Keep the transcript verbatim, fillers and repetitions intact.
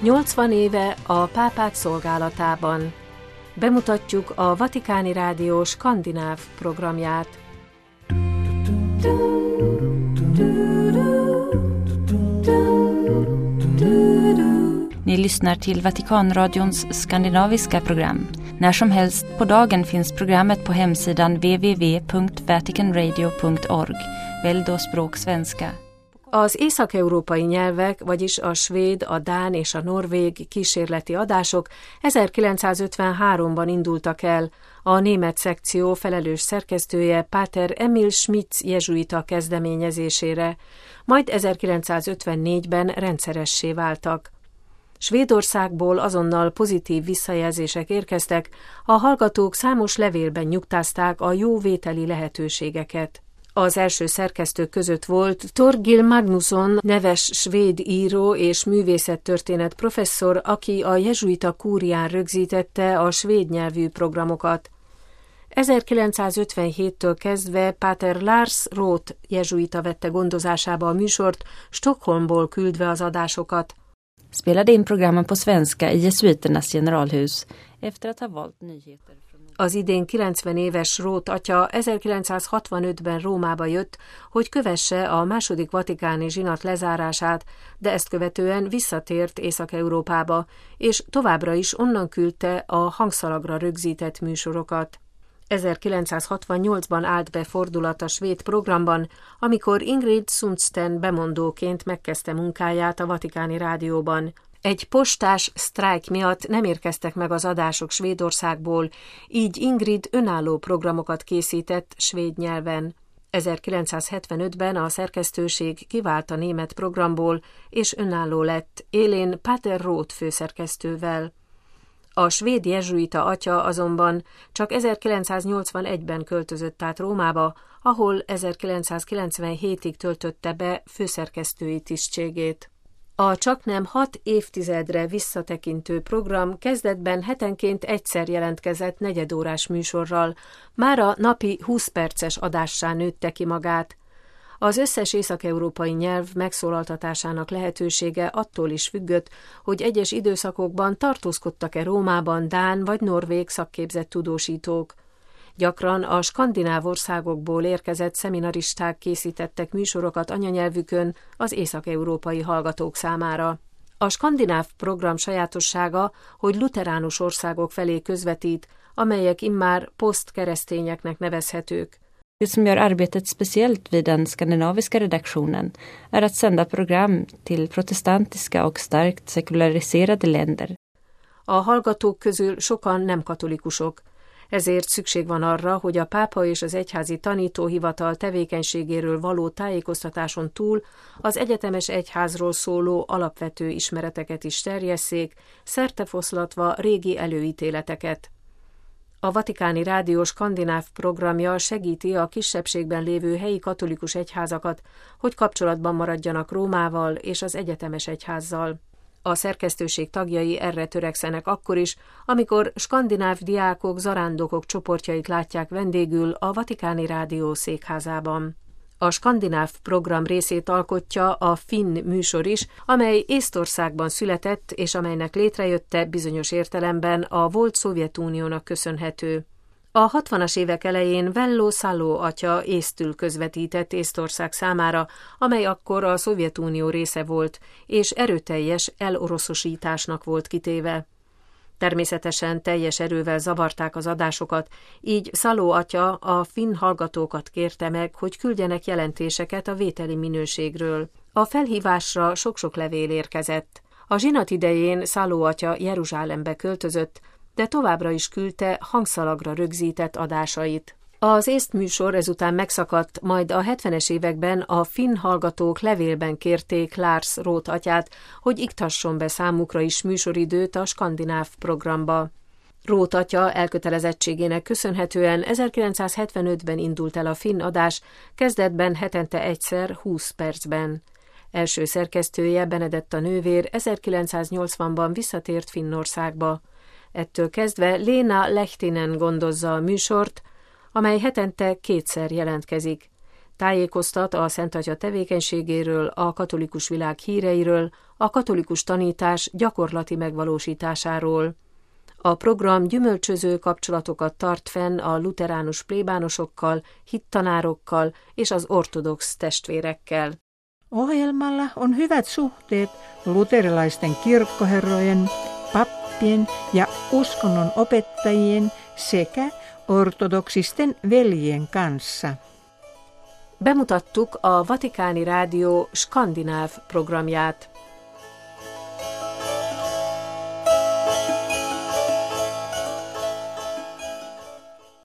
nyolcvan éve a pápák szolgálatában. Bemutatjuk a Vatikáni Rádió skandináv programját. Ni lyssnar till Vatikanradions skandinaviska program. När som helst på dagen finns programmet på hemsidan w w w punkt vatican radio punkt org. Välj då språk svenska. Az észak-európai nyelvek, vagyis a svéd, a dán és a norvég kísérleti adások ezerkilencszázötvenháromban indultak el, a német szekció felelős szerkesztője Páter Emil Schmitz jezsuita kezdeményezésére, majd ezerkilencszázötvennégyben rendszeressé váltak. Svédországból azonnal pozitív visszajelzések érkeztek, a hallgatók számos levélben nyugtázták a jó vételi lehetőségeket. Az első szerkesztők között volt Torgil Magnusson neves svéd író és művészettörténet professzor, aki a jezsuita kúrián rögzítette a svéd nyelvű programokat. ezerkilencszázötvenhéttől kezdve Páter Lars Roth jezsuita vette gondozásába a műsort, Stockholmból küldve az adásokat. Spelade in programmen på svenska i jesuiternas generalhus efter att ha valt nyheter. Az idén kilencven éves Roth atya ezerkilencszázhatvanötben Rómába jött, hogy kövesse a második vatikáni zsinat lezárását, de ezt követően visszatért Észak-Európába, és továbbra is onnan küldte a hangszalagra rögzített műsorokat. ezerkilencszázhatvannyolcban állt be fordulat a svéd programban, amikor Ingrid Sundsten bemondóként megkezdte munkáját a Vatikáni Rádióban. Egy postás sztrájk miatt nem érkeztek meg az adások Svédországból, így Ingrid önálló programokat készített svéd nyelven. ezerkilencszázhetvenötben a szerkesztőség kivált a német programból, és önálló lett, élén Páter Roth főszerkesztővel. A svéd jezsuita atya azonban csak ezerkilencszáznyolcvanegyben költözött át Rómába, ahol ezerkilencszázkilencvenhétig töltötte be főszerkesztői tisztségét. A csaknem hat évtizedre visszatekintő program kezdetben hetenként egyszer jelentkezett negyedórás műsorral, mára napi húsz perces adássá nőtte ki magát. Az összes észak-európai nyelv megszólaltatásának lehetősége attól is függött, hogy egyes időszakokban tartózkodtak-e Rómában dán vagy norvég szakképzett tudósítók. Gyakran a skandináv országokból érkezett szeminaristák készítettek műsorokat anyanyelvükön az észak-európai hallgatók számára. A skandináv program sajátossága, hogy luteránus országok felé közvetít, amelyek immár posztkeresztényeknek nevezhetők. Det som gör arbetet speciellt vid den skandinaviska redaktionen är att sända program till protestantiska och starkt sekulariserade länder. A hallgatók közül sokan nem katolikusok, ezért szükség van arra, hogy a pápa és az egyházi tanítóhivatal tevékenységéről való tájékoztatáson túl az egyetemes egyházról szóló alapvető ismereteket is terjesszék, szertefoszlatva régi előítéleteket. A Vatikáni Rádió skandináv programja segíti a kisebbségben lévő helyi katolikus egyházakat, hogy kapcsolatban maradjanak Rómával és az egyetemes egyházzal. A szerkesztőség tagjai erre törekszenek akkor is, amikor skandináv diákok, zarándokok csoportjait látják vendégül a Vatikáni Rádió székházában. A skandináv program részét alkotja a finn műsor is, amely Észtországban született, és amelynek létrejötte bizonyos értelemben a volt Szovjetuniónak köszönhető. A hatvanas évek elején Vello Salo atya észtül közvetített Észtország számára, amely akkor a Szovjetunió része volt, és erőteljes eloroszosításnak volt kitéve. Természetesen teljes erővel zavarták az adásokat, így Salo atya a finn hallgatókat kérte meg, hogy küldjenek jelentéseket a vételi minőségről. A felhívásra sok-sok levél érkezett. A zsinat idején Salo atya Jeruzsálembe költözött, de továbbra is küldte hangszalagra rögzített adásait. Az észt műsor ezután megszakadt, majd a hetvenes években a finn hallgatók levélben kérték Lars Roth atyát, hogy iktasson be számukra is műsoridőt a skandináv programba. Roth atya elkötelezettségének köszönhetően ezerkilencszázhetvenötben indult el a finn adás, kezdetben hetente egyszer húsz percben. Első szerkesztője Benedetta nővér ezerkilencszáznyolcvanban visszatért Finnországba. Ettől kezdve Léna Lehtinen gondozza a műsort, amely hetente kétszer jelentkezik. Tájékoztat a Szent Atya tevékenységéről, a katolikus világ híreiről, a katolikus tanítás gyakorlati megvalósításáról. A program gyümölcsöző kapcsolatokat tart fenn a luteránus plébánosokkal, hittanárokkal és az ortodox testvérekkel. Ohjelmalla on hyvät suhteet luterilaisten kirkkoherrojen, pappien ja uskonnon opettajien sekä ortodoksisten veljien kanssa. Bemutattuk a Vatikáni Rádió skandináv programját.